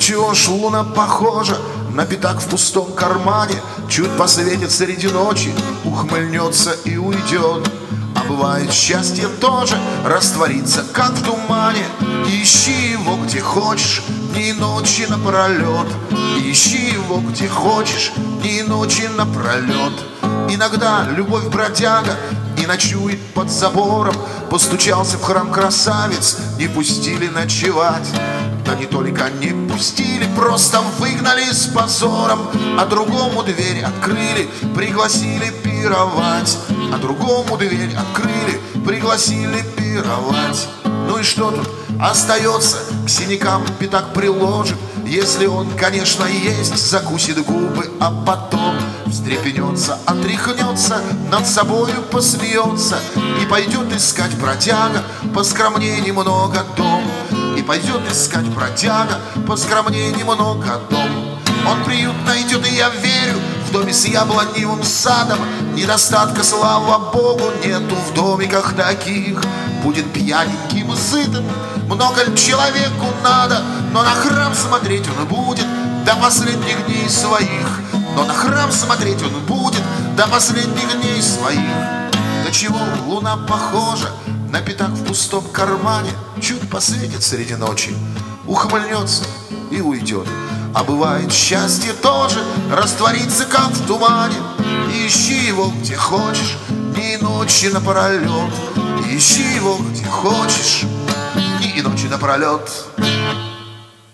чего ж луна похожа на пятак в пустом кармане? Чуть посветит среди ночи, ухмыльнется и уйдет. А бывает счастье тоже растворится, как в тумане. Ищи его где хочешь, дни и ночи напролет. Ищи его где хочешь, дни и ночи напролет. Иногда любовь бродяга и ночует под забором. Постучался в храм красавец, не пустили ночевать. Да не только не пустили, просто выгнали с позором. А другому дверь открыли, пригласили пировать. А другому дверь открыли, пригласили пировать. Ну и что тут остается? К синякам пятак приложит. Если он, конечно, есть, закусит губы, а потом встрепенется, отряхнется, над собою посмеется. И пойдет искать бродяга поскромнее немного дом. И пойдет искать бродяга поскромнее немного дом. Он приют найдет, и я верю, в доме с яблоневым садом. Недостатка, слава богу, нету в домиках таких. Будет пьяненьким и сытым, много ли человеку надо, но на храм смотреть он будет до последних дней своих. Но на храм смотреть он будет до последних дней своих. До чего луна похожа на пятак в пустом кармане? Чуть посветит среди ночи, ухмыльнется и уйдет. А бывает счастье тоже растворится, как в тумане. Ищи его где хочешь, дни и ночи напролет. Ищи его где хочешь, дни и ночи напролет.